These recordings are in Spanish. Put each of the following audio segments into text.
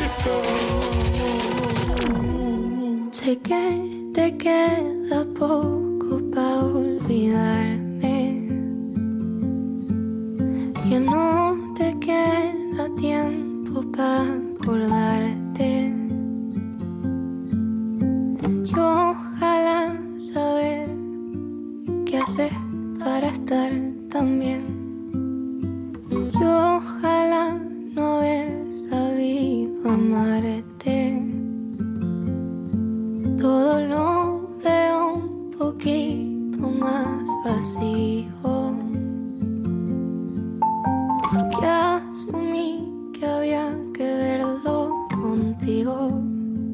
Sé que te queda poco para olvidarme, que no te queda tiempo para acordarte. Yo ojalá saber qué haces para estar tan bien. Yo ojalá no haber sabido amarte. Todo lo veo un poquito más vacío, porque asumí que había que verlo contigo.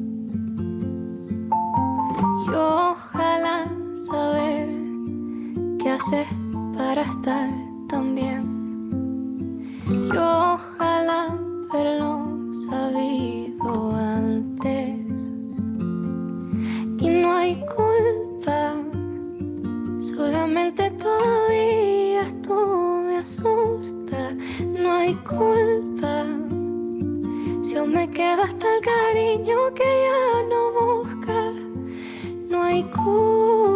Yo ojalá saber qué haces para estar tan bien. Yo ojalá haberlo sabido antes. Y no hay culpa, solamente todavía esto me asusta. No hay culpa, si aún me queda hasta el cariño que ya no busca. No hay culpa,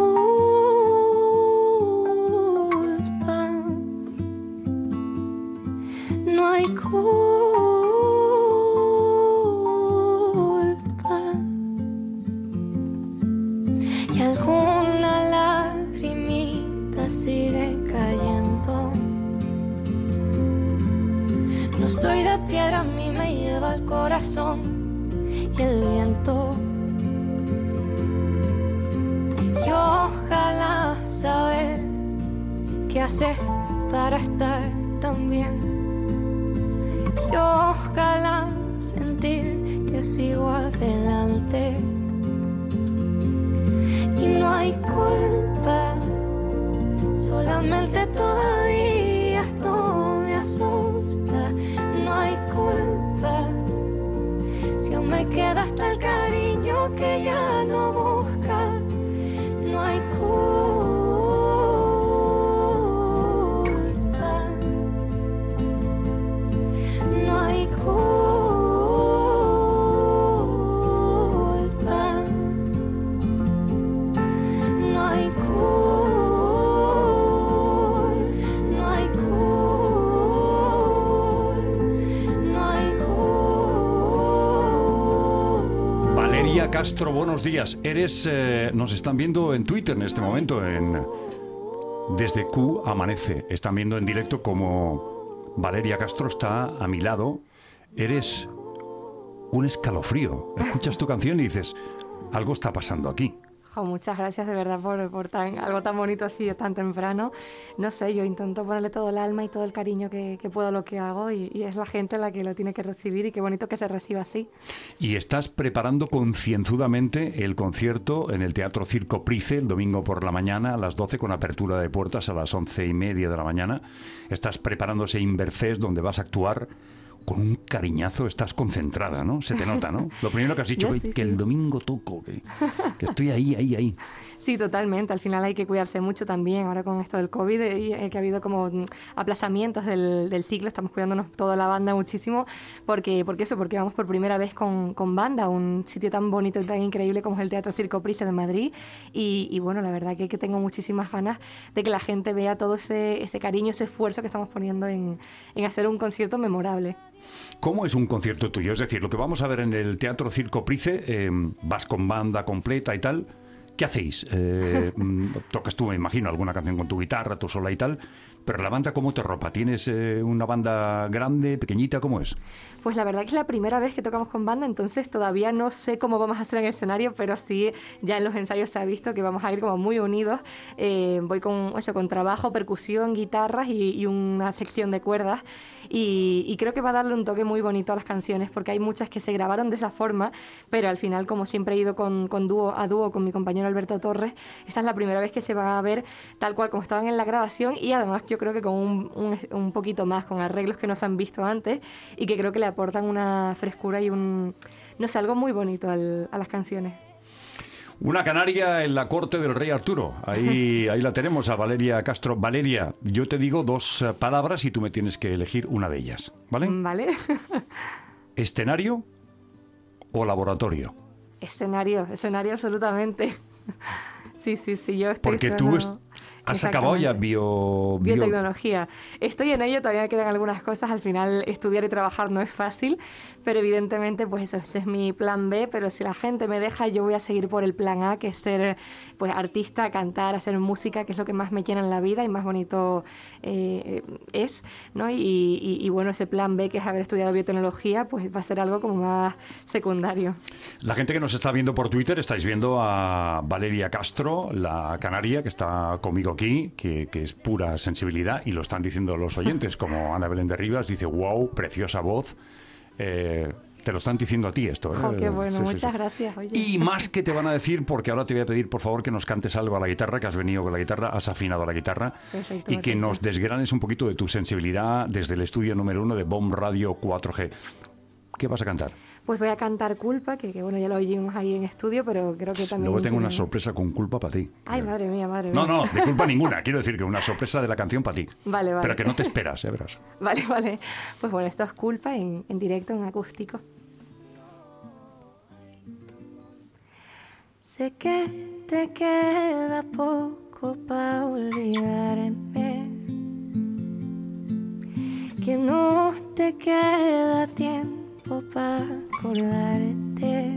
no hay culpa. Y alguna lagrimita sigue cayendo. No soy de piedra, a mí me lleva el corazón y el viento. Yo ojalá saber qué haces para estar tan bien. Yo ojalá sentir que sigo adelante. Y no hay culpa, solamente todavía esto me asusta. No hay culpa, si aún me queda hasta el cariño que ya no busca. No hay culpa, no hay culpa, no hay culpa, no hay culpa, no hay culpa. Valeria Castro, buenos días. Nos están viendo en Twitter en este momento, desde Q Amanece. Están viendo en directo como Valeria Castro está a mi lado. Eres un escalofrío. Escuchas tu canción y dices, algo está pasando aquí. Jo, muchas gracias de verdad por algo tan bonito así tan temprano. No sé, yo intento ponerle todo el alma y todo el cariño que puedo a lo que hago y es la gente la que lo tiene que recibir y qué bonito que se reciba así. Y estás preparando concienzudamente el concierto en el Teatro Circo Price el domingo por la mañana a las 12 con apertura de puertas a las 11:30 de la mañana. Estás preparando ese Inverfest donde vas a actuar con un cariñazo, estás concentrada, ¿no? Se te nota, ¿no? Lo primero que has dicho, Sí, que el domingo toco, que estoy ahí. Sí, totalmente. Al final hay que cuidarse mucho también. Ahora con esto del COVID y que ha habido como aplazamientos del ciclo, estamos cuidándonos toda la banda muchísimo porque vamos por primera vez con banda a un sitio tan bonito y tan increíble como es el Teatro Circo Price de Madrid y bueno, la verdad que tengo muchísimas ganas de que la gente vea todo ese cariño, ese esfuerzo que estamos poniendo en hacer un concierto memorable. ¿Cómo es un concierto tuyo? Es decir, lo que vamos a ver en el Teatro Circo Price, vas con banda completa y tal. ¿Qué hacéis? Tocas tú, me imagino, alguna canción con tu guitarra, tú sola y tal, pero la banda, ¿cómo te ropa? ¿Tienes una banda grande, pequeñita? ¿Cómo es? Pues la verdad que es la primera vez que tocamos con banda, entonces todavía no sé cómo vamos a hacer en el escenario, pero sí, ya en los ensayos se ha visto que vamos a ir como muy unidos. Voy con trabajo, percusión, guitarras y una sección de cuerdas. Y creo que va a darle un toque muy bonito a las canciones, porque hay muchas que se grabaron de esa forma, pero al final, como siempre he ido con dúo con mi compañero Alberto Torres, esta es la primera vez que se va a ver tal cual como estaban en la grabación y además yo creo que con un poquito más, con arreglos que no se han visto antes y que creo que le aportan una frescura y algo muy bonito a las canciones. Una canaria en la corte del rey Arturo. Ahí la tenemos a Valeria Castro. Valeria, yo te digo dos palabras y tú me tienes que elegir una de ellas, ¿vale? Vale. Escenario o laboratorio? Escenario absolutamente. Sí, yo estoy... Porque tú has acabado ya biotecnología. Estoy en ello, todavía me quedan algunas cosas. Al final, estudiar y trabajar no es fácil, pero evidentemente, pues eso, este es mi plan B. Pero si la gente me deja, yo voy a seguir por el plan A, que es ser pues artista, cantar, hacer música, que es lo que más me llena en la vida y más bonito es, ¿no? Y bueno, ese plan B, que es haber estudiado biotecnología, pues va a ser algo como más secundario. La gente que nos está viendo por Twitter, estáis viendo a Valeria Castro, la canaria, que está conmigo aquí, que es pura sensibilidad, y lo están diciendo los oyentes, como Ana Belén de Rivas, dice, wow, preciosa voz. Te lo están diciendo a ti esto. Oh, qué bueno, sí, muchas gracias. Oye. Y más que te van a decir, porque ahora te voy a pedir, por favor, que nos cantes algo a la guitarra, que has venido con la guitarra, has afinado la guitarra. Perfecto, y que nos desgranes un poquito de tu sensibilidad desde el estudio número 1 de Bomb Radio 4G. ¿Qué vas a cantar? Pues voy a cantar Culpa, que bueno, ya lo oímos ahí en estudio, pero creo que también... Luego tengo una sorpresa con Culpa para ti. Ay, madre mía. No, de culpa ninguna. Quiero decir que una sorpresa de la canción para ti. Vale. Pero que no te esperas, verás. Vale. Pues bueno, esto es Culpa en directo, en acústico. Sé que te queda poco para olvidarme, que no te queda tiempo para acordarte.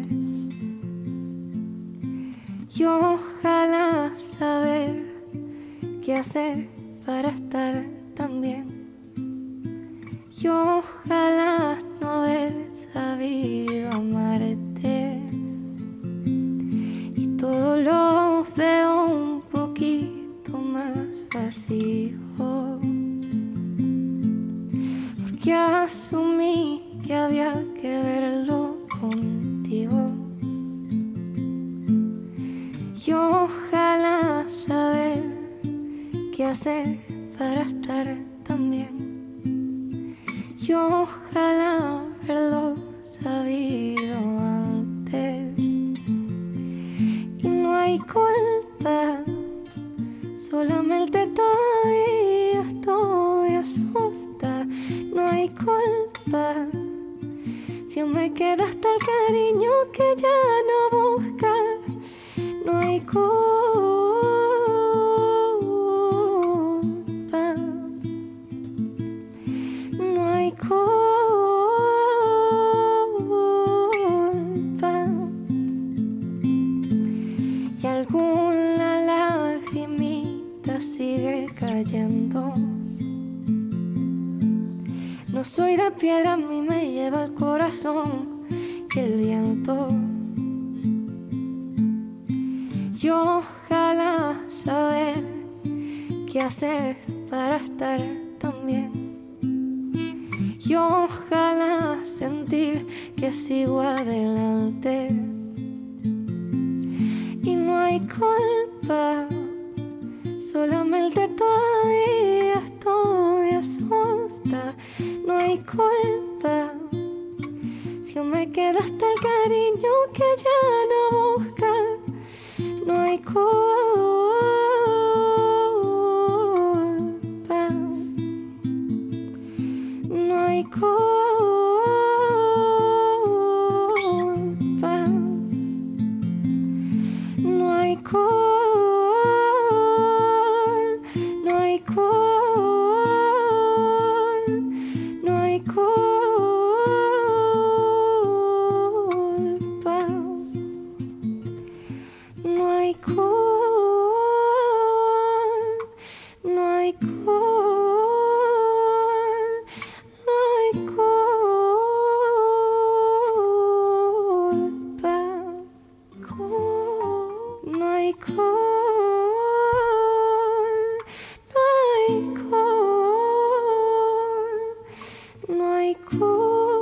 Y ojalá saber qué hacer para estar tan bien. Y ojalá no haber sabido amarte. Y todo lo veo un poquito más vacío, porque asumí que había que verlo contigo. Y ojalá saber qué hacer para estar tan bien. Y ojalá haberlo sabido antes. Y no hay culpa, solamente todavía estoy asusta. No hay culpa, si aún me queda hasta el cariño que ya no busca. No hay culpa, no hay culpa. Y alguna lagrimita sigue cayendo. No soy de piedra, a mí me lleva el corazón y el viento. Y ojalá saber qué hacer para estar tan bien. Y ojalá sentir que sigo adelante. Y no hay culpa, solamente todavía estoy asusta. No hay culpa, si aún me queda hasta el cariño que ya no busca. No hay culpa, no hay culpa, no hay culpa, no hay culpa, no hay culpa. No hay culpa, no hay culpa, no hay culpa, no hay culpa, no hay culpa.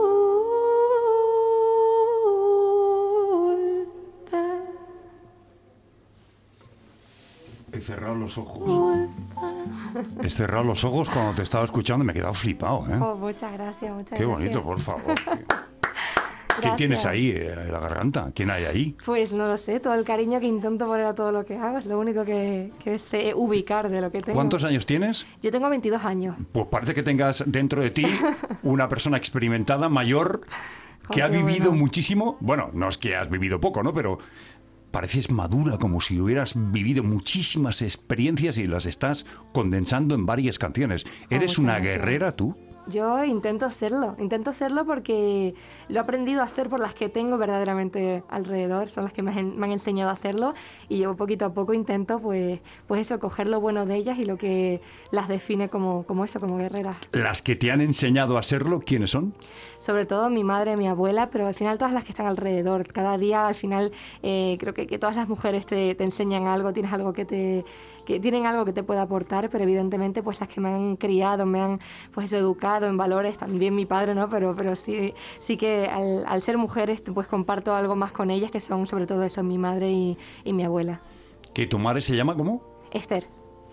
He cerrado los ojos. He cerrado los ojos cuando te estaba escuchando y me he quedado flipado, ¿eh? Oh, muchas gracias. Qué bonito, por favor. ¿Qué tienes ahí en la garganta? ¿Quién hay ahí? Pues no lo sé, todo el cariño que intento poner a todo lo que hago, es lo único que sé ubicar de lo que tengo. ¿Cuántos años tienes? Yo tengo 22 años. Pues parece que tengas dentro de ti una persona experimentada mayor que ha vivido muchísimo. Bueno, no es que has vivido poco, ¿no? Pero pareces madura, como si hubieras vivido muchísimas experiencias y las estás condensando en varias canciones. ¿Eres una guerrera tú? Yo intento serlo porque lo he aprendido a hacer por las que tengo verdaderamente alrededor, son las que me han enseñado a hacerlo, y yo poquito a poco intento pues eso, coger lo bueno de ellas y lo que las define como guerreras. ¿Las que te han enseñado a hacerlo, quiénes son? Sobre todo mi madre, mi abuela, pero al final todas las que están alrededor. Cada día al final creo que todas las mujeres te enseñan algo, tienes algo que tienen algo que te pueda aportar, pero evidentemente pues las que me han criado, me han pues eso, educado en valores, también mi padre, ¿no? Pero sí que al ser mujeres pues comparto algo más con ellas, que son sobre todo eso, mi madre y mi abuela. ¿Que tu madre se llama cómo? Esther.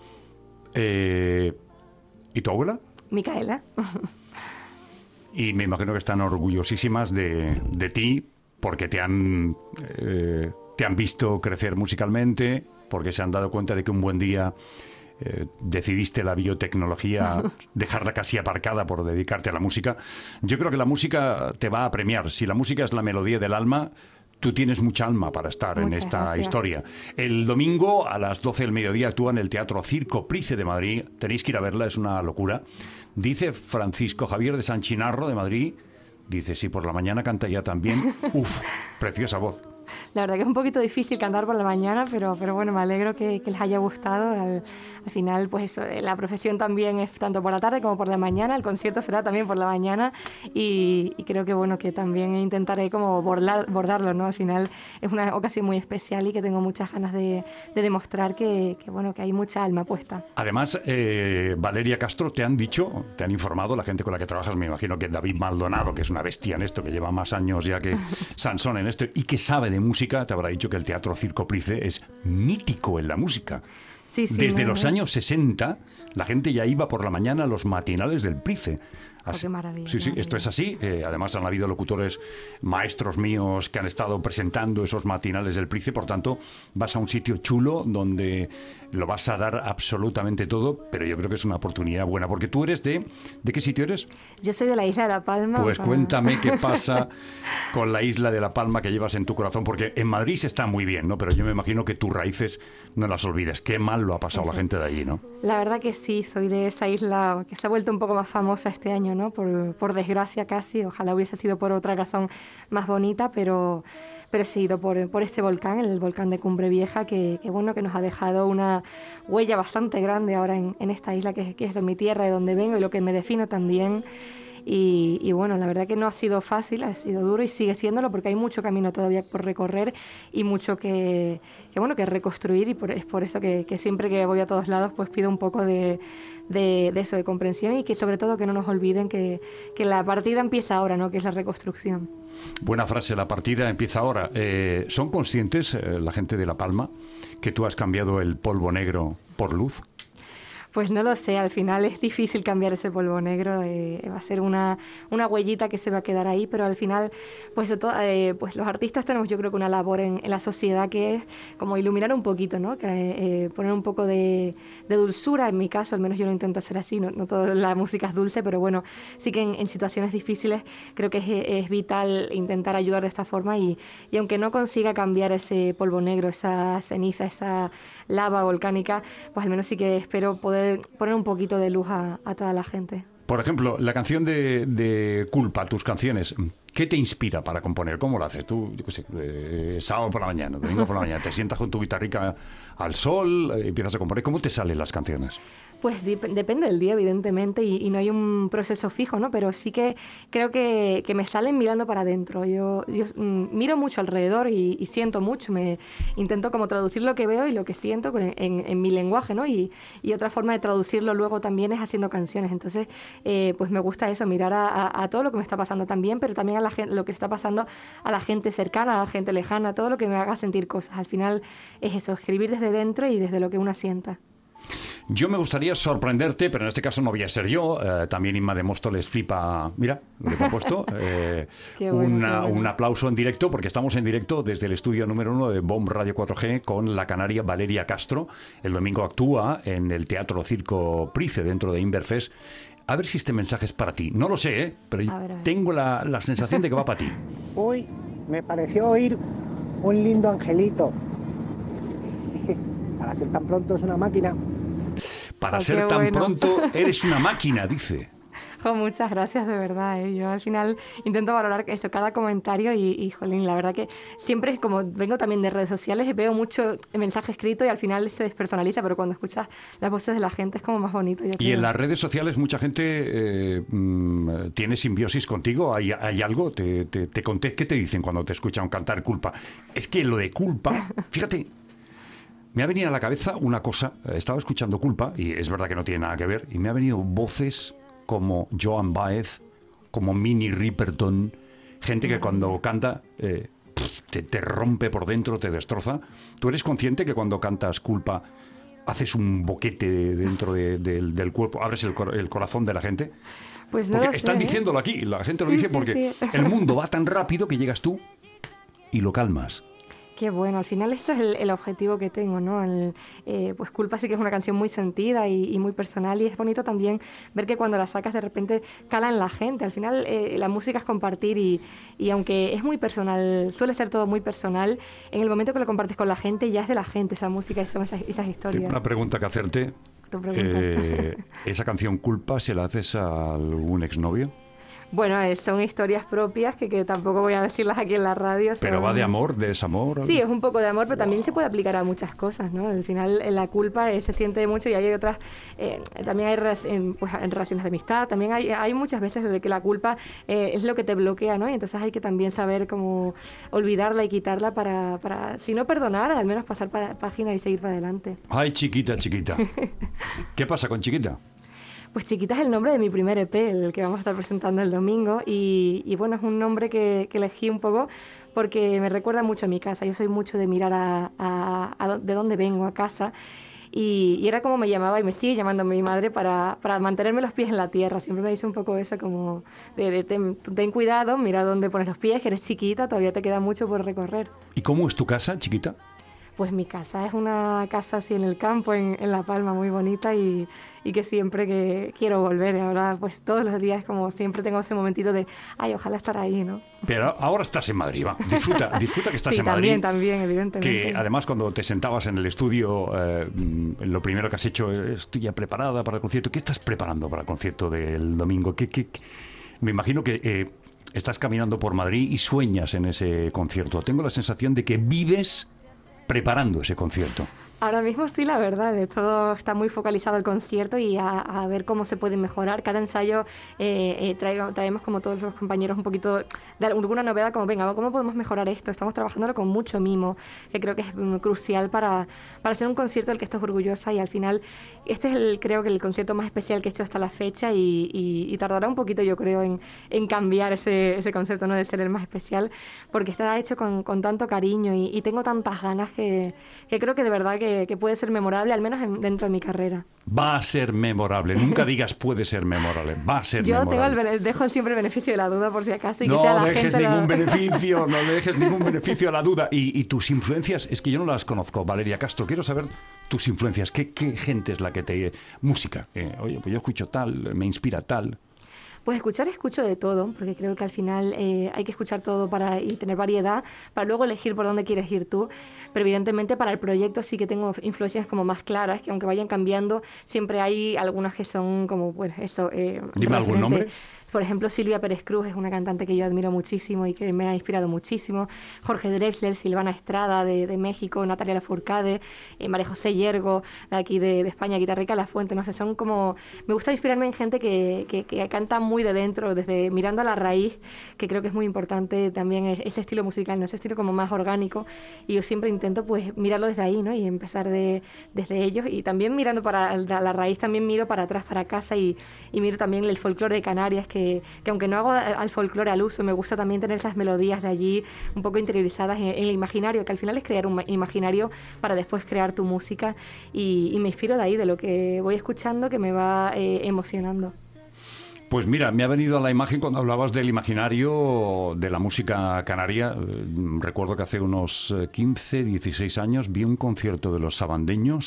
¿Y tu abuela? Micaela. Y me imagino que están orgullosísimas de ti porque te han visto crecer musicalmente, porque se han dado cuenta de que un buen día decidiste la biotecnología, dejarla casi aparcada por dedicarte a la música. Yo creo que la música te va a premiar. Si la música es la melodía del alma, tú tienes mucha alma para estar en esta historia. El domingo a las 12 del mediodía actúa en el Teatro Circo Price de Madrid. Tenéis que ir a verla, es una locura. Dice Francisco Javier de San Chinarro de Madrid, dice, si por la mañana canta ya también, uf, preciosa voz. La verdad que es un poquito difícil cantar por la mañana, pero bueno, me alegro que les haya gustado. Al final, pues eso, la profesión también es tanto por la tarde como por la mañana, el concierto será también por la mañana y creo que bueno, que también intentaré como bordarlo, ¿no? Al final es una ocasión muy especial y que tengo muchas ganas de demostrar que bueno, que hay mucha alma puesta. Además, Valeria Castro, te han informado, la gente con la que trabajas, me imagino que David Maldonado, que es una bestia en esto, que lleva más años ya que Sansón en esto y que sabe de música, te habrá dicho que el Teatro Circo Price es mítico en la música. Sí, Desde los años 60, la gente ya iba por la mañana a los matinales del Price. Qué maravilla. Sí, esto es así. Además han habido locutores maestros míos que han estado presentando esos matinales del Price. Por tanto, vas a un sitio chulo donde lo vas a dar absolutamente todo, pero yo creo que es una oportunidad buena. Porque tú eres ¿de qué sitio eres? Yo soy de la isla de La Palma. Pues cuéntame qué pasa con la isla de La Palma que llevas en tu corazón, porque en Madrid se está muy bien, ¿no? Pero yo me imagino que tus raíces no las olvides. Qué mal lo ha pasado la gente de allí, ¿no? La verdad que sí, soy de esa isla que se ha vuelto un poco más famosa este año, ¿no? Por desgracia casi, ojalá hubiese sido por otra razón más bonita, pero he sido por este volcán, el volcán de Cumbre Vieja, que bueno, que nos ha dejado una huella bastante grande ahora en esta isla, que es mi tierra, de donde vengo y lo que me define también. Y bueno, la verdad que no ha sido fácil, ha sido duro y sigue siéndolo porque hay mucho camino todavía por recorrer y mucho que reconstruir, y es por eso que siempre que voy a todos lados pues pido un poco de eso, de comprensión, y que sobre todo que no nos olviden que la partida empieza ahora, ¿no? Que es la reconstrucción. Buena frase, la partida empieza ahora. ¿Son conscientes la gente de La Palma que tú has cambiado el polvo negro por luz? Pues no lo sé, al final es difícil cambiar ese polvo negro, va a ser una huellita que se va a quedar ahí, pero al final pues los artistas tenemos, yo creo, que una labor en la sociedad, que es como iluminar un poquito, ¿no? Poner un poco de dulzura, en mi caso al menos yo lo intento hacer así, no toda la música es dulce, pero bueno, sí que en situaciones difíciles creo que es vital intentar ayudar de esta forma, y aunque no consiga cambiar ese polvo negro, esa ceniza, esa lava volcánica, pues al menos sí que espero poder poner un poquito de luz a toda la gente. Por ejemplo, la canción de Culpa, tus canciones, ¿qué te inspira para componer? ¿Cómo lo haces? Tú, yo qué sé, sábado por la mañana, domingo por la mañana, te sientas con tu guitarrica al sol, empiezas a componer. ¿Cómo te salen las canciones? Pues depende del día, evidentemente, y no hay un proceso fijo, ¿no? Pero sí que creo que me salen mirando para adentro. Yo miro mucho alrededor y siento mucho. Intento como traducir lo que veo y lo que siento en mi lenguaje, ¿no? Y otra forma de traducirlo luego también es haciendo canciones. Entonces, pues me gusta eso, mirar a todo lo que me está pasando también, pero también a la gente, lo que está pasando a la gente cercana, a la gente lejana, todo lo que me haga sentir cosas. Al final es eso, escribir desde dentro y desde lo que uno sienta. Yo me gustaría sorprenderte, pero en este caso no voy a ser yo. También Inma de Móstoles flipa. Mira, lo que he puesto. Un aplauso en directo, porque estamos en directo desde el estudio número 1 de BOM Radio 4G con la canaria Valeria Castro. El domingo actúa en el Teatro Circo Price, dentro de Inverfest. A ver si este mensaje es para ti. No lo sé, ¿eh? Pero A ver. tengo la sensación de que va para ti. Uy, me pareció oír un lindo angelito. Para ser tan pronto es una máquina. Para Oh, ser qué tan bueno. pronto eres una máquina, dice. Jo, muchas gracias, de verdad. Yo al final intento valorar eso, cada comentario jolín, la verdad que siempre es como, vengo también de redes sociales, veo mucho mensaje escrito y al final se despersonaliza, pero cuando escuchas las voces de la gente es como más bonito. Yo Y creo. en las redes sociales mucha gente tiene simbiosis contigo. ¿Hay algo? Te conté. ¿Qué te dicen cuando te escuchan cantar Culpa? Es que lo de Culpa, fíjate, me ha venido a la cabeza una cosa. Estaba escuchando Culpa, y es verdad que no tiene nada que ver, y me ha venido voces como Joan Baez, como Minnie Riperton, gente que cuando canta te rompe por dentro, te destroza. ¿Tú eres consciente que cuando cantas Culpa haces un boquete dentro del cuerpo, abres el corazón de la gente? Pues no Porque lo están sé, ¿eh? diciéndolo aquí, la gente lo Sí, dice sí, porque sí. el mundo va tan rápido que llegas tú y lo calmas. Qué bueno, al final esto es el objetivo que tengo, ¿no? Pues Culpa sí que es una canción muy sentida y muy personal y es bonito también ver que cuando la sacas de repente cala en la gente. Al final la música es compartir y aunque es muy personal, suele ser todo muy personal, en el momento que lo compartes con la gente ya es de la gente esa música y son esas Tengo historias. una pregunta que hacerte. Tu pregunta. ¿Esa canción Culpa se la haces a algún exnovio? Bueno, son historias propias que tampoco voy a decirlas aquí en la radio. ¿Pero son- va de amor, de desamor? Sí, es un poco de amor, pero también se puede aplicar a muchas cosas, ¿no? Al final la culpa se siente mucho y hay otras, también hay pues, en relaciones de amistad, también hay muchas veces de que la culpa es lo que te bloquea, ¿no? Y entonces hay que también saber cómo olvidarla y quitarla para si no perdonar, al menos pasar página y seguir para adelante. Ay, chiquita, chiquita. ¿Qué pasa con chiquita? Pues Chiquita es el nombre de mi primer EP, el que vamos a estar presentando el domingo y bueno, es un nombre que elegí un poco porque me recuerda mucho a mi casa. Yo soy mucho de mirar de dónde vengo, a casa. Y era como me llamaba y me sigue llamando mi madre para mantenerme los pies en la tierra. Siempre me dice un poco eso como ten cuidado, mira dónde pones los pies, que eres chiquita, todavía te queda mucho por recorrer. ¿Y cómo es tu casa, chiquita? Pues mi casa es una casa así en el campo, en La Palma, muy bonita y que siempre que quiero volver. Ahora pues todos los días como siempre tengo ese momentito de, ay, ojalá estar ahí, ¿no? Pero ahora estás en Madrid, va. Disfruta que estás Sí, en Madrid. también, evidentemente. Que además cuando te sentabas en el estudio, lo primero que has hecho es, estoy ya preparada para el concierto. ¿Qué estás preparando para el concierto del domingo? Me imagino que estás caminando por Madrid y sueñas en ese concierto. Tengo la sensación de que vives preparando ese concierto. Ahora mismo sí, la verdad, todo está muy focalizado al concierto y a ver cómo se puede mejorar. Cada ensayo traemos como todos los compañeros un poquito de alguna novedad, como venga, ¿cómo podemos mejorar esto? Estamos trabajándolo con mucho mimo, que creo que es crucial para hacer un concierto del que estás orgullosa y al final este es creo que el concierto más especial que he hecho hasta la fecha y tardará un poquito yo creo en cambiar ese concierto, no de ser el más especial, porque está hecho con tanto cariño y tengo tantas ganas que creo que de verdad que puede ser memorable, al menos dentro de mi carrera. Va a ser memorable. Nunca digas puede ser memorable. Va a ser Yo memorable. dejo siempre el beneficio de la duda por si acaso y que No sea la dejes gente ningún beneficio, no le dejes ningún beneficio a la duda. Y tus influencias, es que yo no las conozco, Valeria Castro. Quiero saber tus influencias. ¿Qué gente es la que te... Música. Oye, pues yo escucho tal, me inspira tal. Pues escucho de todo, porque creo que al final hay que escuchar todo y tener variedad, para luego elegir por dónde quieres ir tú. Pero evidentemente para el proyecto sí que tengo influencias como más claras, que aunque vayan cambiando, siempre hay algunas que son como, pues eso... Dime algún nombre. Por ejemplo, Silvia Pérez Cruz es una cantante que yo admiro muchísimo y que me ha inspirado muchísimo. Jorge Drexler, Silvana Estrada de México, Natalia Lafourcade, María José Yergo de aquí de España, Guitarrica La Fuente. No sé, son como... Me gusta inspirarme en gente que canta muy de dentro, desde mirando a la raíz, que creo que es muy importante también ese estilo musical, ¿no? Ese estilo como más orgánico. Y yo siempre intento pues mirarlo desde ahí, ¿no? Y empezar desde ellos. Y también mirando para la raíz, también miro para atrás, para casa y miro también el folclore de Canarias, que aunque no hago al folclore al uso, me gusta también tener esas melodías de allí un poco interiorizadas en el imaginario, que al final es crear un imaginario para después crear tu música y me inspiro de ahí, de lo que voy escuchando que me va emocionando. Pues mira, me ha venido a la imagen cuando hablabas del imaginario de la música canaria. Recuerdo que hace unos 15, 16 años vi un concierto de los Sabandeños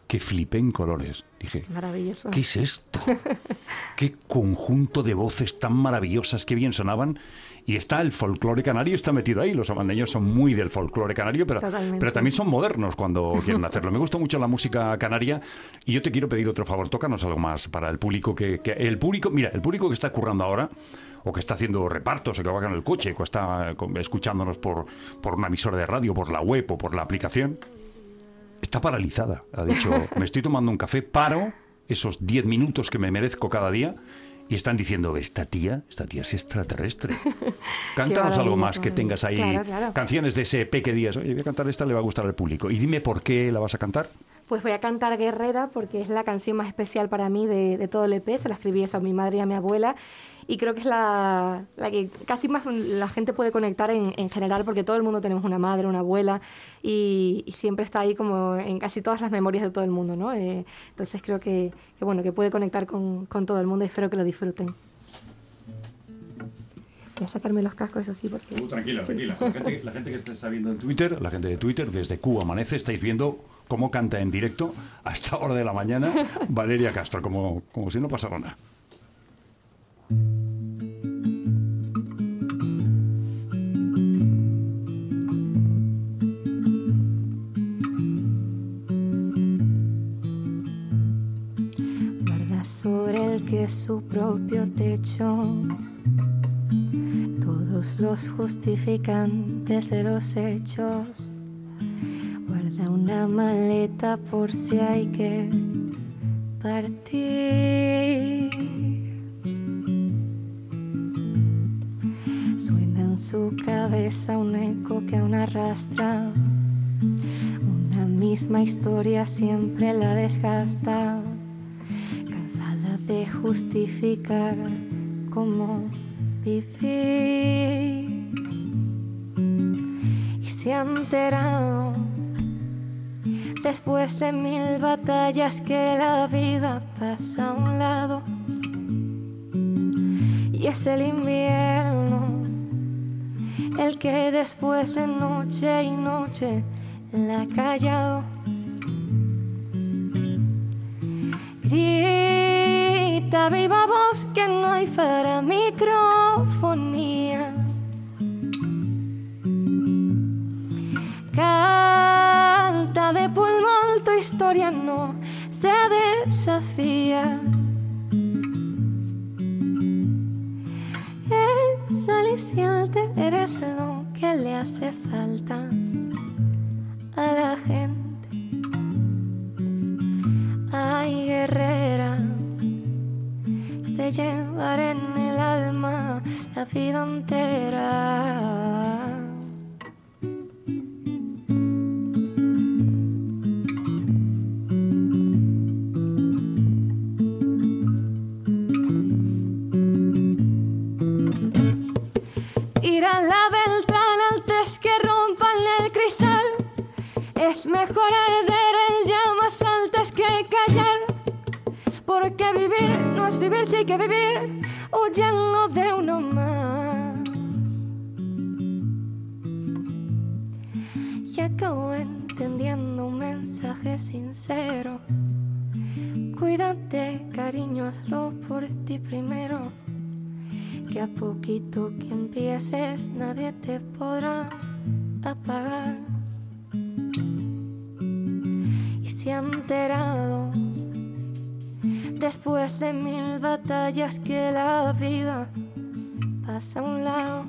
que flipé en colores. Dije, Maravilloso. ¿qué es esto? ¿Qué conjunto de voces tan maravillosas, qué bien sonaban? Y está el folclore canario, está metido ahí. Los amandeños son muy del folclore canario, pero también son modernos cuando quieren hacerlo. Me gusta mucho la música canaria y yo te quiero pedir otro favor. Tócanos algo más para el público el público que está currando ahora, o que está haciendo repartos, o que va en el coche, o que está escuchándonos por una emisora de radio, por la web o por la aplicación, está paralizada. Ha dicho, me estoy tomando un café, paro esos 10 minutos que me merezco cada día, y están diciendo, esta tía es extraterrestre. Cántanos algo más que tengas ahí, claro. Canciones de ese EP que digas, oye, voy a cantar esta, le va a gustar al público. Y dime por qué la vas a cantar. Pues voy a cantar Guerrera porque es la canción más especial para mí de todo el EP. Se la escribí eso a mi madre y a mi abuela. Y creo que es la que casi más la gente puede conectar en general, porque todo el mundo tenemos una madre, una abuela, y siempre está ahí como en casi todas las memorias de todo el mundo, ¿no? Entonces creo que puede conectar con todo el mundo y espero que lo disfruten. Voy a sacarme los cascos, eso sí, porque... Tranquila. La gente que está viendo en Twitter, la gente de Twitter, desde Q Amanece, estáis viendo cómo canta en directo a esta hora de la mañana Valeria Castro, como si no pasara nada. Guarda sobre el que es su propio techo todos los justificantes de los hechos. Guarda una maleta por si hay que partir. Suena en su cabeza un eco que aún arrastra una misma historia, siempre la desgasta, cansada de justificar cómo vivir. Y se ha enterado después de 1000 batallas que la vida pasa a un lado, y es el invierno el que después de noche y noche la ha callado. Grita viva voz que no hay para microfonía. Canta de pulmón, tu historia no se desafía. Eres aliciente, eres lo que le hace falta a la gente. Ay, guerrera, te llevaré en el alma la vida entera. Ir a la ventana antes que rompan el cristal. Es mejor arder en llamas antes que callar. Porque vivir no es vivir, sí que vivir huyendo de uno más. Y acabo entendiendo un mensaje sincero. Cuídate, cariño, hazlo por ti primero. Que a poquito que empieces nadie te podrá apagar. Y se ha enterado después de 1000 batallas que la vida pasa a un lado,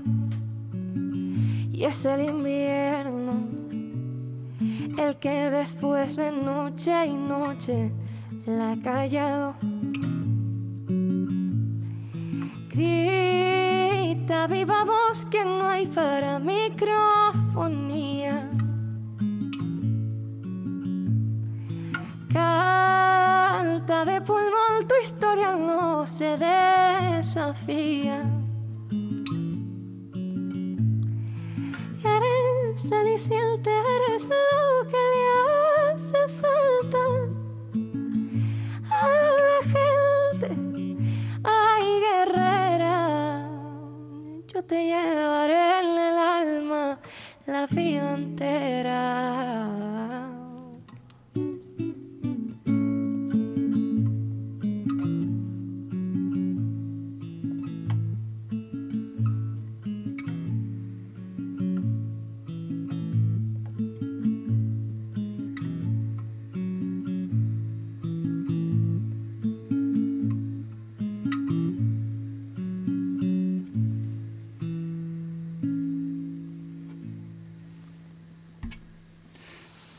y es el invierno el que después de noche y noche la ha callado. Grita viva voz que no hay para microfonía. Canta de pulmón, tu historia no se desafía. Eres aliciente, eres lo que le hace falta a la gente. Ay, guerrera, yo te llevaré en el alma la vida entera.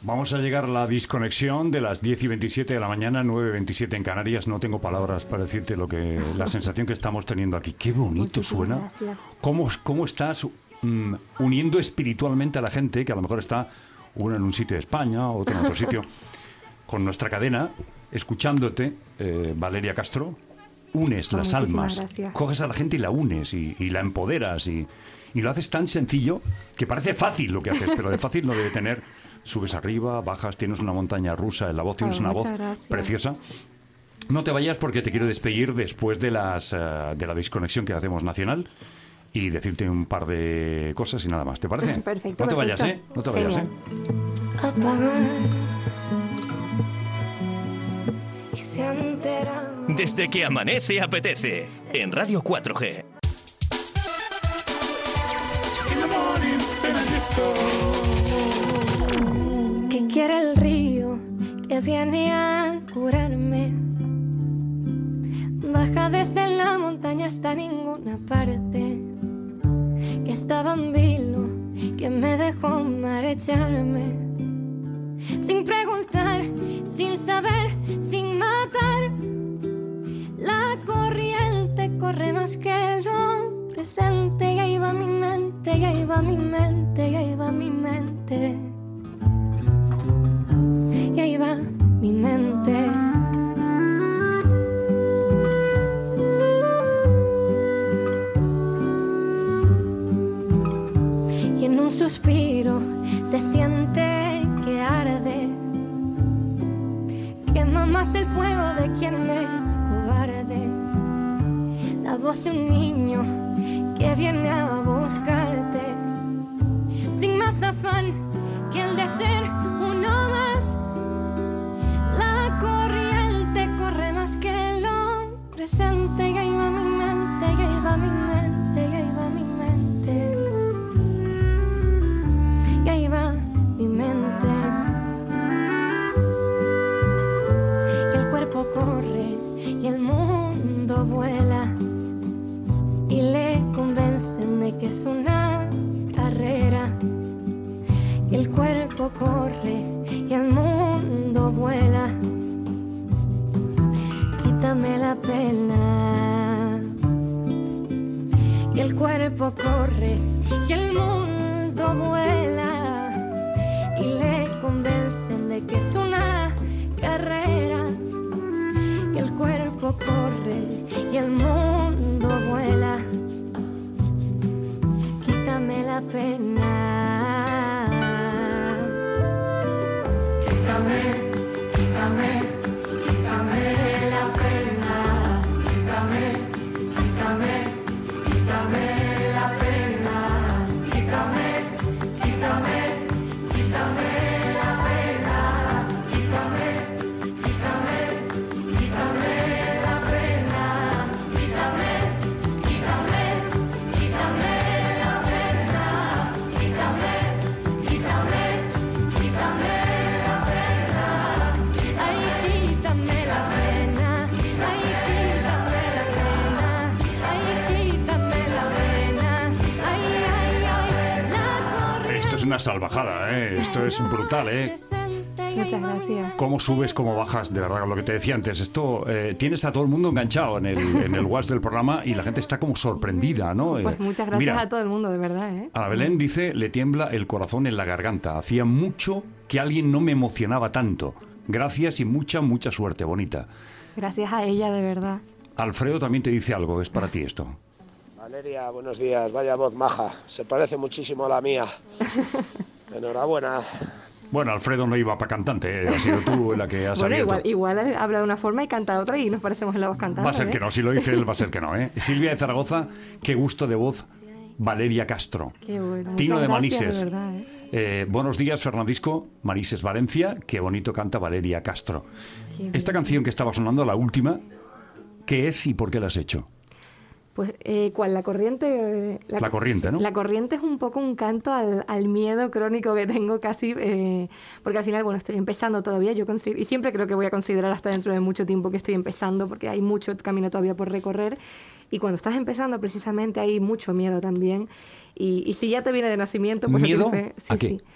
Vamos a llegar a la desconexión de las 10:27 de la mañana, 9:27 en Canarias. No tengo palabras para decirte la sensación que estamos teniendo aquí. Qué bonito suena. Gracias. ¿Cómo estás uniendo espiritualmente a la gente, que a lo mejor está uno en un sitio de España, otro en otro sitio, con nuestra cadena, escuchándote, Valeria Castro? Unes las almas, gracias. coges a la gente y la unes y la empoderas y lo haces tan sencillo que parece fácil lo que haces, pero de fácil no debe tener. Subes arriba, bajas, tienes una montaña rusa en la voz, tienes una voz preciosa. No te vayas porque te quiero despedir después de la desconexión que hacemos nacional y decirte un par de cosas y nada más. ¿Te parece? Perfecto. No te vayas, ¿eh? No te vayas, ¿eh? Y se ha enterado. Desde que amanece, apetece. En Radio 4G. Que quiere el río que viene a curarme. Baja desde la montaña hasta ninguna parte. Que estaba en vilo, que me dejó marecharme. Sin preguntar, sin saber, sin matar. La corriente corre más que lo presente. Y ahí va mi mente, y ahí va mi mente, y ahí va mi mente. Y ahí va mi mente. Y en un suspiro se siente que arde. Quema más el fuego de quien es cobarde. La voz de un niño que viene a buscarte. Sin más afán que el de ser uno más. La corriente corre más que lo presente. Y ahí va mi mente, y ahí va mi mente, y ahí va mi mente. Y ahí va mi mente. Y el cuerpo corre y el mundo vuela. Y le convencen de que es una carrera. Y el cuerpo corre y el mundo vuela. Quítame la pena. Y el cuerpo corre y el mundo vuela. Y le convencen de que es una carrera. Y el cuerpo corre y el mundo vuela. Quítame la pena. Quítame, quítame, quítame la pena. Quítame, quítame, quítame la pena. Quítame, quítame, quítame la pena. Quítame, quítame, quítame la pena. Quítame, quítame, quítame la pena. Quítame, quítame, quítame la pena. Ay, quítame la pena. Ay, quítame la pena. Ay, quítame la pena. Ay, ay, ay, la corriente. Esto es una salvajada, ¿eh? Esto es brutal, ¿eh? Muchas gracias. Cómo subes, cómo bajas, de verdad, lo que te decía antes. Esto tienes a todo el mundo enganchado en el WhatsApp del programa y la gente está como sorprendida, ¿no? Pues muchas gracias mira, a todo el mundo, de verdad, ¿eh? a Belén dice, le tiembla el corazón en la garganta. Hacía mucho que alguien no me emocionaba tanto. Gracias y mucha, mucha suerte, bonita. Gracias a ella, de verdad. Alfredo también te dice algo, es para ti esto. Valeria, buenos días, vaya voz maja, se parece muchísimo a la mía. Enhorabuena. Bueno, Alfredo no iba para cantante, ¿eh? Has sido tú la que has Bueno, abierto. igual habla de una forma y canta de otra y nos parecemos en la voz cantando. Va a ser que no, si lo dice él, va a ser que no, ¿eh? Silvia de Zaragoza, qué gusto de voz, Valeria Castro. Qué bueno. Tino Muchas de gracias, Manises. de verdad, ¿eh? Buenos días, Fernandisco, Manises, Valencia, qué bonito canta Valeria Castro. Qué Esta bien. canción que estaba sonando, la última, ¿qué es y por qué la has hecho? Pues, ¿cuál? La corriente. La corriente, ¿no? La corriente es un poco un canto al miedo crónico que tengo casi, porque al final, bueno, estoy empezando todavía, y siempre creo que voy a considerar hasta dentro de mucho tiempo que estoy empezando, porque hay mucho camino todavía por recorrer, y cuando estás empezando precisamente hay mucho miedo también, y si ya te viene de nacimiento, pues ¿Miedo? sí, ¿A qué? sí.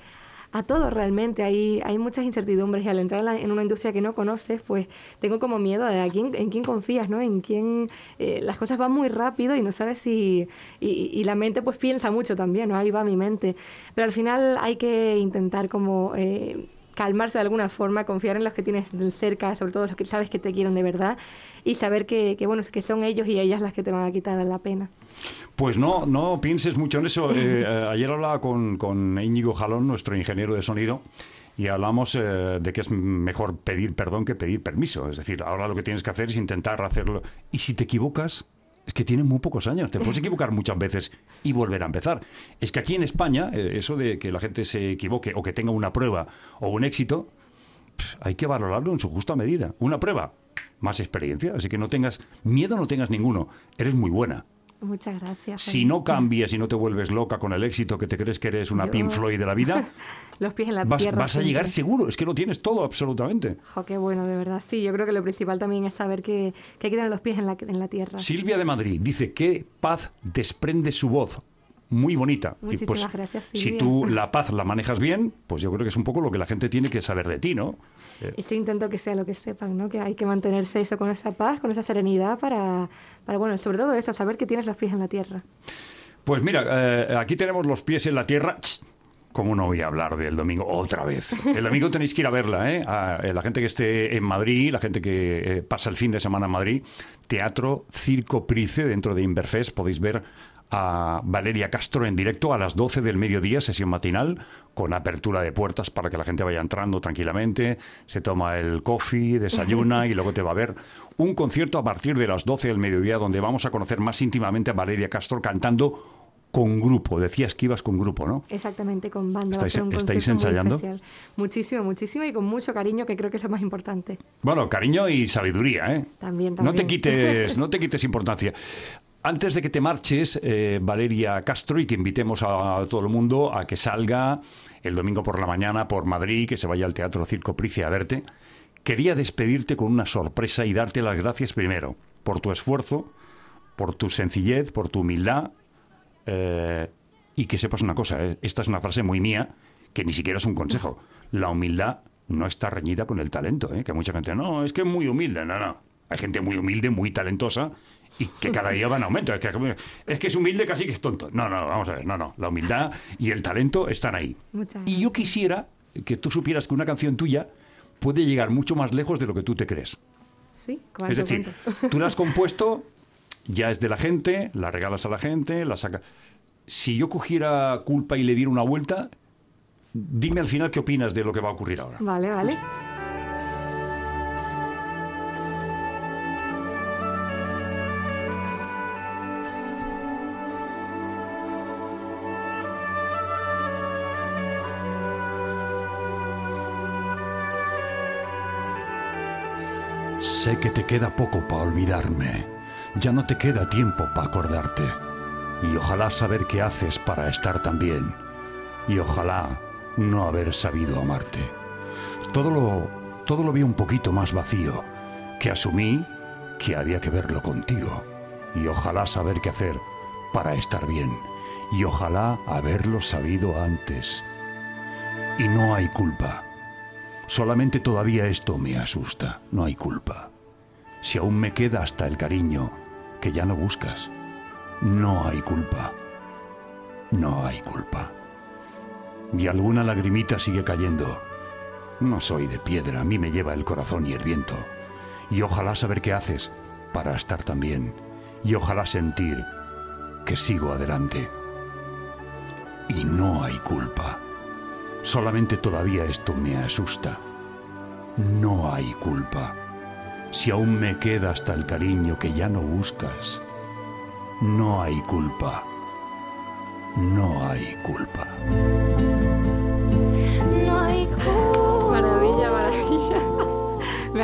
a todo realmente. Hay muchas incertidumbres y al entrar en una industria que no conoces, pues tengo como miedo de en quién confías, ¿no? En quién las cosas van muy rápido y no sabes si... Y la mente pues piensa mucho también, ¿no? Ahí va mi mente. Pero al final hay que intentar como... calmarse de alguna forma, confiar en los que tienes cerca, sobre todo los que sabes que te quieren de verdad, y saber que que son ellos y ellas las que te van a quitar la pena. Pues no pienses mucho en eso. Ayer hablaba con Íñigo Jalón, nuestro ingeniero de sonido, y hablamos de que es mejor pedir perdón que pedir permiso. Es decir, ahora lo que tienes que hacer es intentar hacerlo. Y si te equivocas, es que tienes muy pocos años, te puedes equivocar muchas veces y volver a empezar. Es que aquí en España, eso de que la gente se equivoque o que tenga una prueba o un éxito, hay que valorarlo en su justa medida. Una prueba, más experiencia, así que no tengas miedo, no tengas ninguno. Eres muy buena. Muchas gracias. Si no cambias y no te vuelves loca con el éxito, que te crees que eres una Pink Floyd de la vida, los pies en la vas tierra. Vas a llegar seguro, es que lo tienes todo, absolutamente. Jo, qué bueno, de verdad. Sí, yo creo que lo principal también es saber que hay que tener los pies en la tierra. Silvia de Madrid dice, qué paz desprende su voz. Muy bonita. Muchísimas y pues, gracias, Silvia. Si tú la paz la manejas bien, pues yo creo que es un poco lo que la gente tiene que saber de ti, ¿no? Y sí intento que sea lo que sepan, ¿no? Que hay que mantenerse eso con esa paz, con esa serenidad para bueno, sobre todo eso, saber que tienes los pies en la tierra. Pues mira, aquí tenemos los pies en la tierra. ¿Cómo no voy a hablar del domingo otra vez? El domingo tenéis que ir a verla, ¿eh? La gente que esté en Madrid, la gente que pasa el fin de semana en Madrid, Teatro Circo Price, dentro de Inverfest, podéis ver a Valeria Castro en directo a las 12 del mediodía, sesión matinal, con apertura de puertas para que la gente vaya entrando tranquilamente, se toma el coffee, desayuna y luego te va a ver un concierto a partir de las 12 del mediodía donde vamos a conocer más íntimamente a Valeria Castro cantando con grupo. Decías que ibas con grupo, ¿no? Exactamente, con banda. ¿Estáis ensayando? Muchísimo, muchísimo y con mucho cariño, que creo que es lo más importante. Bueno, cariño y sabiduría, ¿eh? También. No te quites importancia. Antes de que te marches, Valeria Castro, y que invitemos a todo el mundo a que salga el domingo por la mañana por Madrid, que se vaya al Teatro Circo Price a verte, quería despedirte con una sorpresa y darte las gracias primero por tu esfuerzo, por tu sencillez, por tu humildad, y que sepas una cosa, esta es una frase muy mía, que ni siquiera es un consejo. La humildad no está reñida con el talento, que mucha gente, no, es que es muy humilde, no. Hay gente muy humilde, muy talentosa, y que cada día va en aumento. Es que es humilde, casi que es tonto. No, vamos a ver, no. La humildad y el talento están ahí. Y yo quisiera que tú supieras que una canción tuya puede llegar mucho más lejos de lo que tú te crees. Sí, es decir, tú la has compuesto, ya es de la gente, la regalas a la gente, la sacas. Si yo cogiera Culpa y le diera una vuelta, dime al final qué opinas de lo que va a ocurrir ahora. Vale. Sé que te queda poco para olvidarme, ya no te queda tiempo para acordarte, y ojalá saber qué haces para estar tan bien, y ojalá no haber sabido amarte. Todo lo vi un poquito más vacío, que asumí que había que verlo contigo, y ojalá saber qué hacer para estar bien, y ojalá haberlo sabido antes. Y no hay culpa. Solamente todavía esto me asusta, no hay culpa. Si aún me queda hasta el cariño que ya no buscas, no hay culpa. No hay culpa. Y alguna lagrimita sigue cayendo. No soy de piedra, a mí me lleva el corazón y el viento. Y ojalá saber qué haces para estar tan bien. Y ojalá sentir que sigo adelante. Y no hay culpa. Solamente todavía esto me asusta. No hay culpa. Si aún me queda hasta el cariño que ya no buscas, no hay culpa. No hay culpa. No hay culpa. Maravilla. Me ha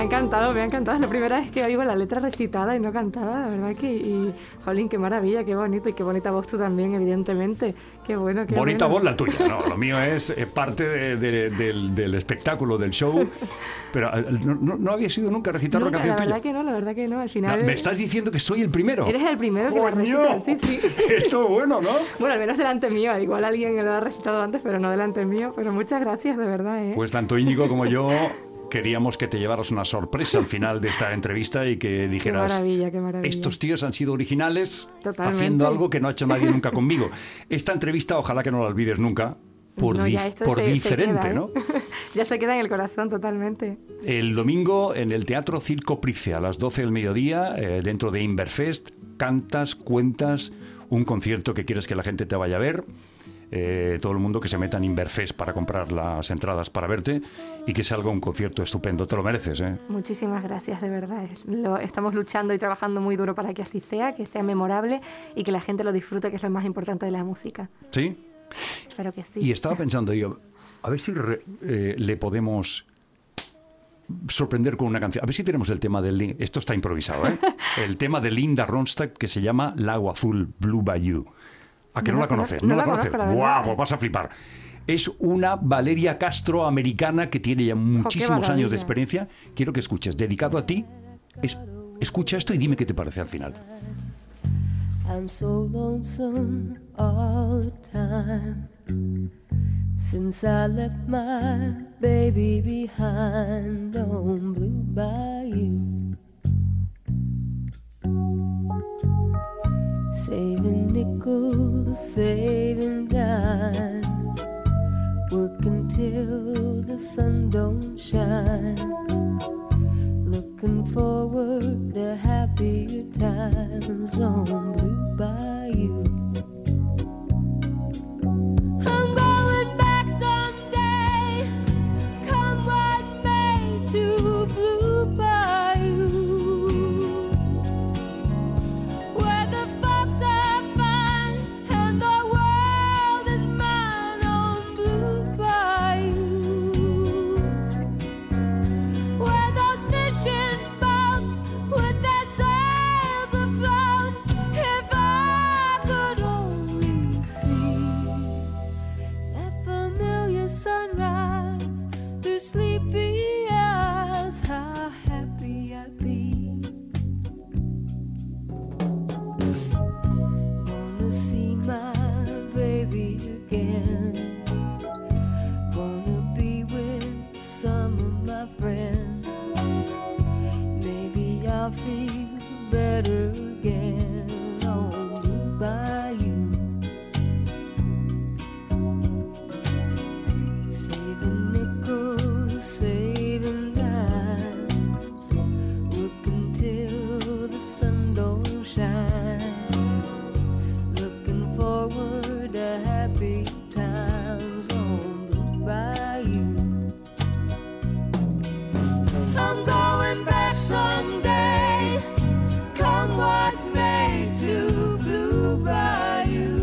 ha encantado. Es la primera vez que oigo la letra recitada y no cantada, la verdad que... Y, jolín, qué maravilla, qué bonito, y qué bonita voz tú también, evidentemente. Qué bueno, qué bonita bueno. voz la tuya, no, lo mío es parte del espectáculo, del show, pero no había sido nunca recitar una canción tuya. La verdad que no, al final... Me estás diciendo que soy el primero. Eres el primero que la recita, sí. Esto bueno, ¿no? Bueno, al menos delante mío, igual alguien lo ha recitado antes, pero no delante mío, pero muchas gracias, de verdad, ¿eh? Pues tanto Íñigo como yo queríamos que te llevaras una sorpresa al final de esta entrevista y que dijeras, qué maravilla. Estos tíos han sido originales. Totalmente. Haciendo algo que no ha hecho nadie nunca conmigo. Esta entrevista ojalá que no la olvides nunca, por diferente, se queda, ¿no? Ya se queda en el corazón totalmente. El domingo en el Teatro Circo Price a las 12 del mediodía, dentro de Inverfest, cantas, cuentas, un concierto que quieres que la gente te vaya a ver. Todo el mundo que se meta en Inverfest para comprar las entradas para verte y que salga un concierto estupendo. Te lo mereces, ¿eh? Muchísimas gracias, de verdad. Estamos luchando y trabajando muy duro para que así sea, que sea memorable y que la gente lo disfrute, que es lo más importante de la música. ¿Sí? Espero que sí. Y estaba pensando yo, a ver si le podemos sorprender con una canción. A ver si tenemos el tema del... Esto está improvisado, ¿eh? El tema de Linda Ronstadt que se llama Lago Azul, Blue Bayou. ¿A que no la conoces? ¿No la conoces? ¡Guau! Pues vas a flipar. Es una Valeria Castro americana que tiene ya muchísimos años de experiencia. Quiero que escuches. Dedicado a ti. Escucha esto y dime qué te parece al final. I'm so lonesome all the time since I left my baby behind on Blue Bayou. Saving nickels, saving dimes, working till the sun don't shine, looking forward to happier times on Blue Bayou. I'm going back someday, come what may, to Blue Bayou, where the folks are fine and the world is mine on Blue Bayou, where those fishing boats with their sails afloat, if I could only see that familiar sunrise through sleepy eyes, how happy I'd be. Wanna see my baby again, wanna be with some of my friends, maybe I'll feel better again on Blue Bayou. Saving nickels, saving dimes, working till the sun don't shine, looking forward to happy times on Blue Bayou. I'm going back someday, come what may, to Blue Bayou,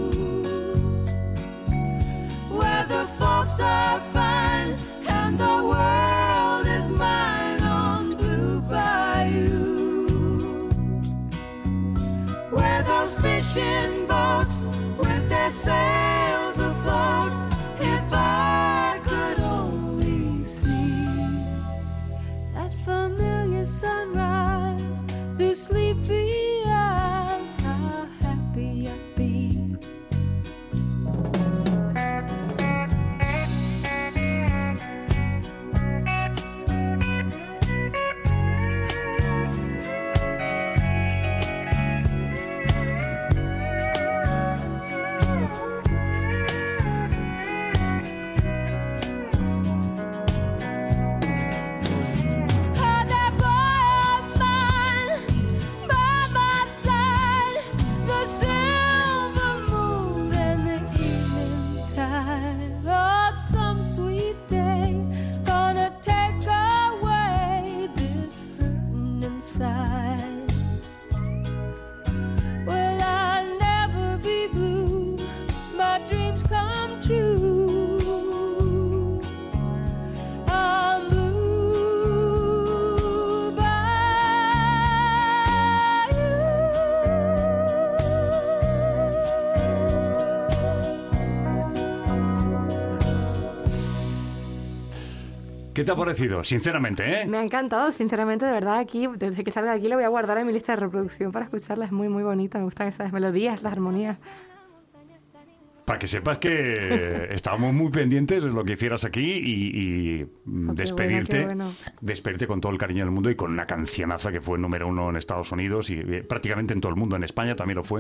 where the folks are fine and the world is mine on Blue Bayou, where those fishing boats with their sails afloat, if I could only see that familiar sunrise through sleepy eyes, how happy I'd be. ¿Qué te ha parecido? Sinceramente, ¿eh? Me ha encantado, sinceramente, de verdad, aquí, desde que salga de aquí, la voy a guardar en mi lista de reproducción para escucharla. Es muy, muy bonita, me gustan esas melodías, las armonías. Para que sepas que estábamos muy pendientes de lo que hicieras aquí y despedirte, bueno. despedirte con todo el cariño del mundo y con una cancionaza que fue número 1 en Estados Unidos y prácticamente en todo el mundo. En España también lo fue.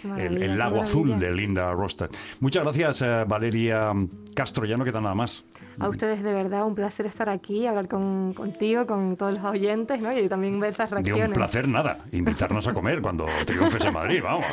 El Lago Azul de Linda Ronstadt. Muchas gracias, Valeria Castro. Ya no queda nada más. A ustedes, de verdad, un placer estar aquí, hablar contigo, con todos los oyentes, ¿no? Y también ver esas reacciones. De un placer nada, invitarnos a comer cuando triunfes en Madrid, vamos.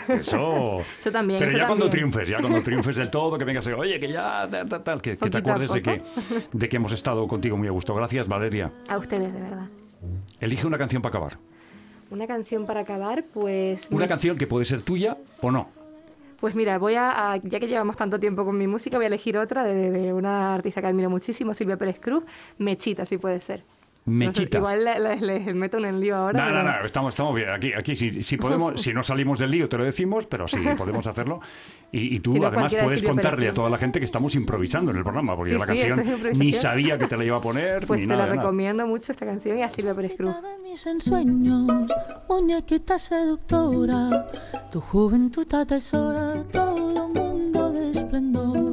Eso también. Pero eso ya también. cuando triunfes del todo, que vengas y oye, que ya tal, que te acuerdes de que hemos estado contigo muy a gusto. Gracias, Valeria. A ustedes, de verdad. Elige una canción para acabar. Una canción para acabar, pues... Una canción que puede ser tuya o no. Pues mira, ya que llevamos tanto tiempo con mi música, voy a elegir otra de una artista que admiro muchísimo, Silvia Pérez Cruz, Mechita, si puede ser. Mechita. No sé, igual les meto en el lío ahora. No, estamos bien. Aquí si podemos, si no salimos del lío te lo decimos, pero sí podemos hacerlo. Y tú si no, además puedes contarle Pérez. a toda la gente que estamos improvisando en el programa, porque Sí, la sí, canción esto es ni sabía que te la iba a poner, pues ni te nada. la recomiendo mucho esta canción y a Silvia Pérez Cruz. De mis ensueños, muñequita seductora, tu juventud atesora todo un mundo de esplendor.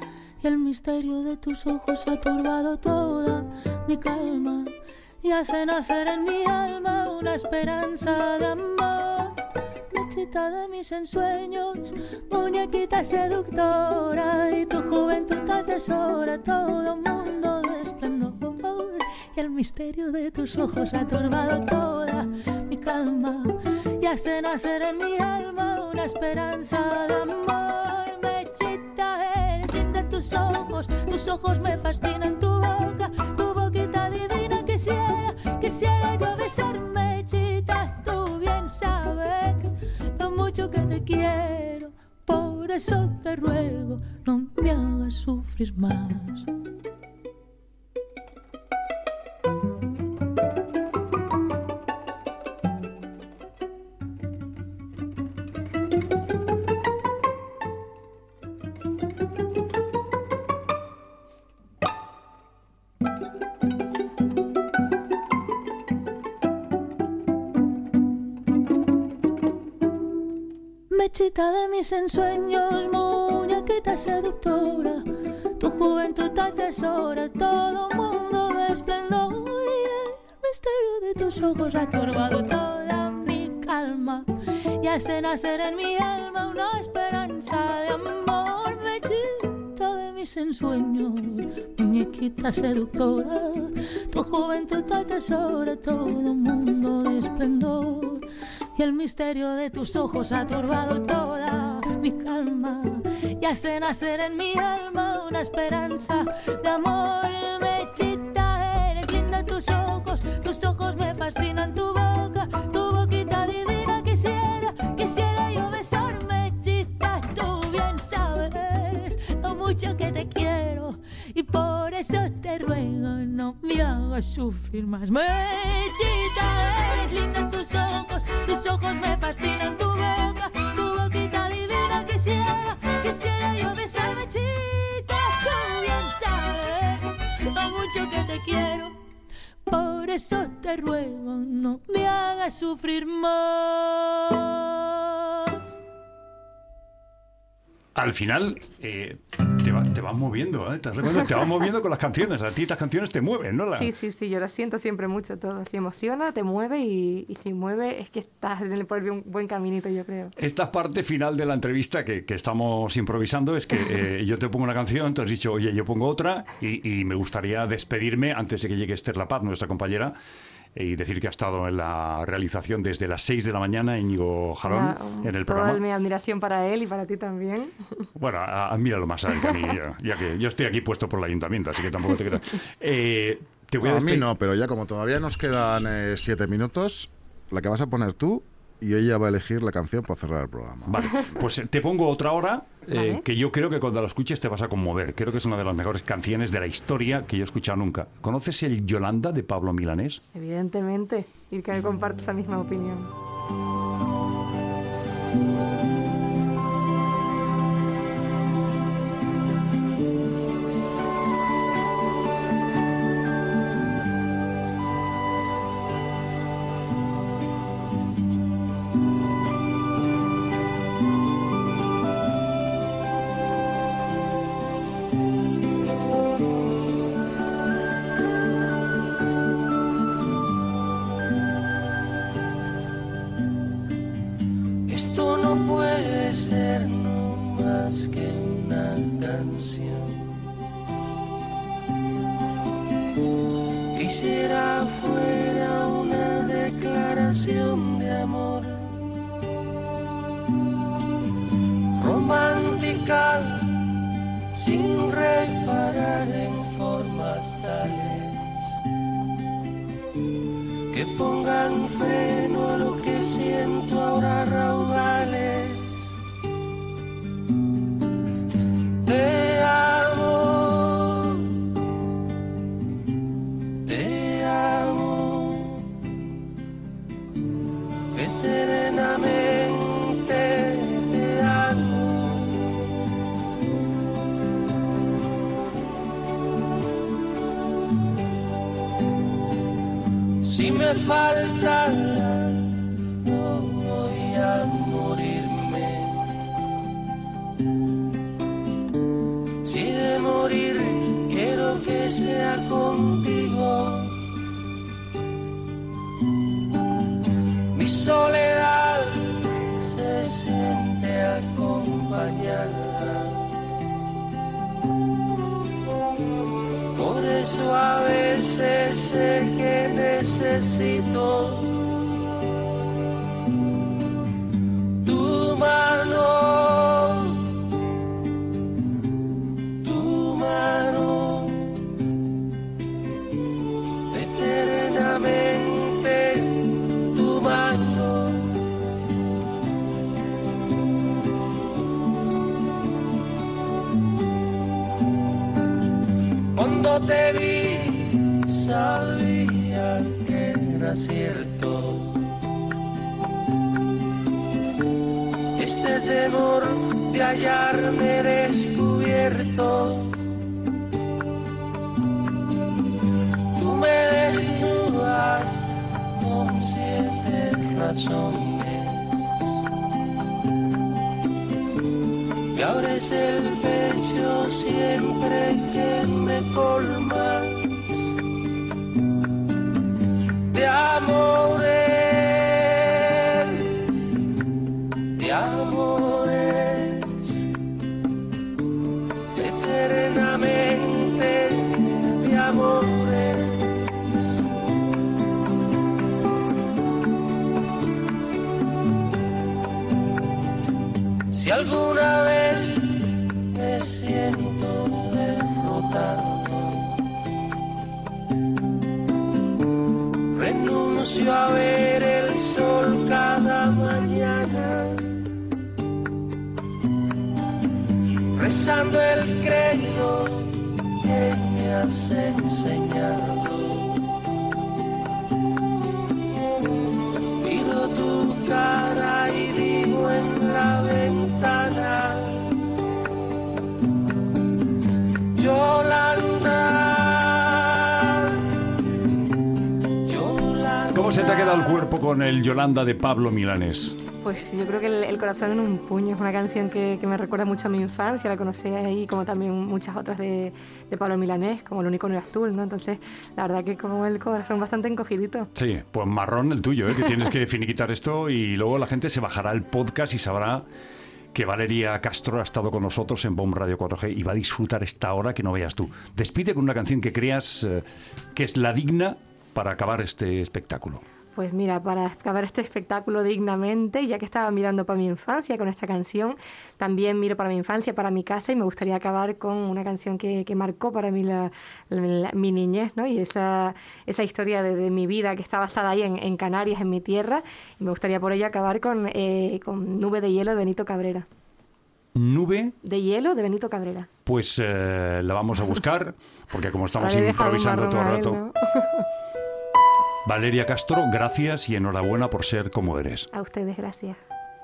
Y el misterio de tus ojos ha turbado toda mi calma y hace nacer en mi alma una esperanza de amor. Mechita de mis ensueños, muñequita seductora, y tu juventud atesora todo un mundo de esplendor. Y el misterio de tus ojos ha turbado toda mi calma y hace nacer en mi alma una esperanza de amor. Mechita, eres linda tus ojos me fascinan, tu boquita divina. Quisiera yo besar, Mechita, tú bien sabes lo mucho que te quiero. Por eso te ruego, no me hagas sufrir más. Mechita de mis ensueños, muñequita seductora, tu juventud atesora todo mundo de esplendor. Y el misterio de tus ojos ha turbado toda mi calma y hace nacer en mi alma una esperanza de amor. Mechita de mis ensueños, muñequita seductora, tu juventud atesora todo un mundo de esplendor. Y el misterio de tus ojos ha turbado toda mi calma y hace nacer en mi alma una esperanza de amor. Mechita, eres linda tus ojos me fascinan, tu boquita divina. Quisiera yo besar, Mechita, tú bien sabes lo mucho que te quiero y por eso te ruego, no me hagas sufrir más. Mechita, eres linda tus ojos me fascinan, tu boquita divina. Quisiera yo besar, Mechita, tú bien sabes lo mucho que te quiero. Por eso te ruego, no me hagas sufrir más. Al final te vas moviendo, ¿eh? ¿Te das cuenta? Te vas moviendo con las canciones. A ti las canciones te mueven, ¿no? Sí, yo lo siento siempre mucho todo. Si emociona, te mueve y si mueve es que estás por un buen caminito, yo creo. Esta parte final de la entrevista que estamos improvisando es que yo te pongo una canción, tú has dicho, oye, yo pongo otra y me gustaría despedirme antes de que llegue Esther La Paz, nuestra compañera, y decir que ha estado en la realización desde las 6 de la mañana, Íñigo Jarón, en el programa. Toda mi admiración para él y para ti también. Bueno, admíralo más a él que a mí, ya que yo estoy aquí puesto por el ayuntamiento, así que tampoco te creas. Te voy a mí no, pero ya como todavía nos quedan 7 minutos, la que vas a poner tú y ella va a elegir la canción para cerrar el programa. Vale, pues te pongo otra hora Vale. que yo creo que cuando la escuches te vas a conmover. Creo que es una de las mejores canciones de la historia que yo he escuchado nunca. ¿Conoces el Yolanda de Pablo Milanés? Evidentemente, y que compartes la misma opinión. quisiera fuera una declaración de amor romántica, sin reparar en formas tales que pongan freno a lo que siento ahora raudales. Te amo, eternamente te amo. Si me faltas, no voy a morirme. Si de morir quiero que sea contigo. Mi soledad se siente acompañada. Por eso a veces sé que necesito tu mano, eternamente tu mano. Cuando te vi sabía que era cierto este temor de hallarme descubierto. Tú me desnudas con 7 razones, me abres el pecho siempre que me colmas de amores, eternamente de amores. Si alguna vez me siento derrotado, renuncio a ver el sol cada mañana, rezando el credo que me has enseñado. Miro tu cara y digo en la ventana, Yolanda, Yolanda. ¿Cómo se te ha quedado el cuerpo con el Yolanda de Pablo Milanés? Pues yo creo que el corazón en un puño es una canción que me recuerda mucho a mi infancia, la conocí ahí, como también muchas otras de Pablo Milanés, como El unicornio azul, ¿no? Entonces, la verdad que como el corazón bastante encogidito. Sí, pues marrón el tuyo, que tienes que finiquitar esto y luego la gente se bajará el podcast y sabrá que Valeria Castro ha estado con nosotros en BOM Radio 4G y va a disfrutar esta hora que no veas tú. Despide con una canción que creas que es la digna para acabar este espectáculo. Pues mira, para acabar este espectáculo dignamente, ya que estaba mirando para mi infancia con esta canción, también miro para mi infancia, para mi casa, y me gustaría acabar con una canción que marcó para mí mi niñez, ¿no? Y esa historia de mi vida que está basada ahí en Canarias, en mi tierra, y me gustaría por ello acabar con Nube de hielo de Benito Cabrera. ¿Nube? De hielo de Benito Cabrera. Pues la vamos a buscar, porque como estamos Ahora improvisando todo el rato... ¿no? Valeria Castro, gracias y enhorabuena por ser como eres. A ustedes, gracias.